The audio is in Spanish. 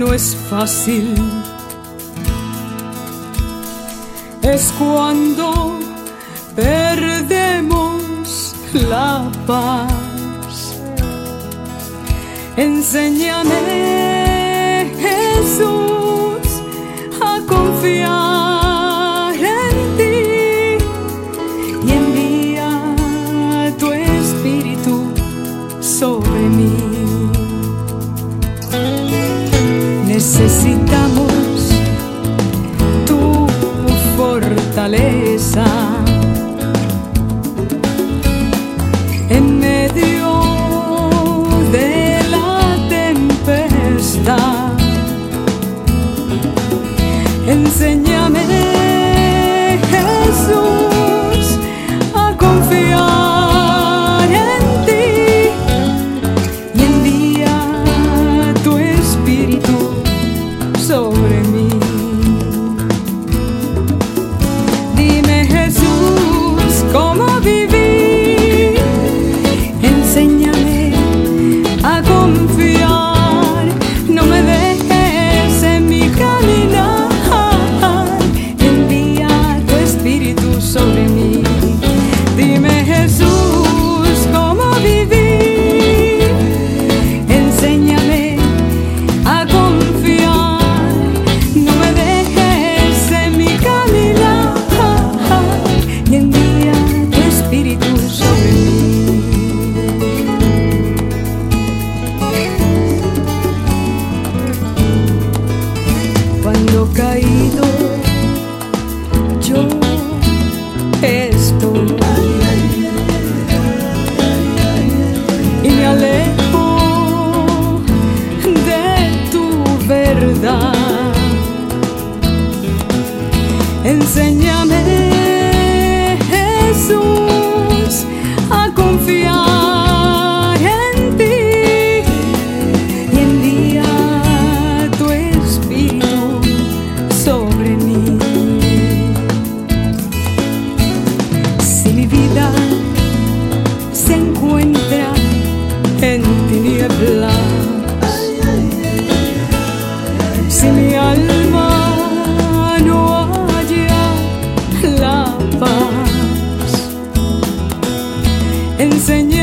no es fácil, es cuando perdemos la paz. Enséñame, Jesús, a confiar en ti y envía tu Espíritu sobre mí. Necesitamos tu fortaleza en medio de la tempestad. Enséñame, Jesús, a confiar en ti y envía tu Espíritu sobre mí. Dime, Jesús, cómo vivir. Enséñame a confiar. No me dejes en mi caminar. Envía tu Espíritu sobre mí. Dime, Jesús, cómo vivir. Enséñame a confiar. No me dejes en mi caminar. Y envía tu Espíritu sobre mí. Cuando caído yo estoy y me alejo de tu verdad, enséñame, Jesús, a confiar en ti y envía tu Espíritu sobre mí. Si mi vida se encuentra en tinieblas, si mi alma no halla la paz, enséñame,